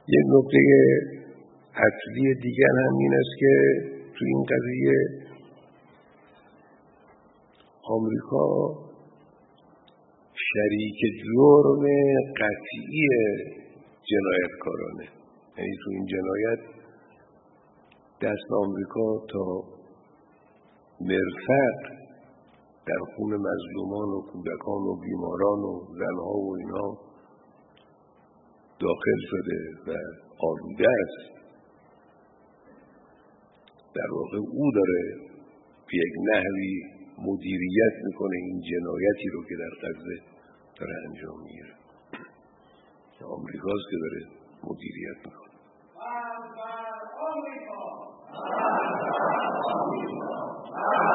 یک نکته اصلی دیگر هم این است که تو این قضیه آمریکا شریک جرم قطعی جنایتکارانه، یعنی تو این جنایت دست آمریکا تا مرفق در خون مظلومان و کودکان و بیماران و زنها و اینا داخل شده و آلوده است. در واقع او داره به یک نحوی مدیریت میکنه این جنایتی رو که در غزه داره انجام میگیره. آمریکاست که داره مدیریت میکنه. آمریکا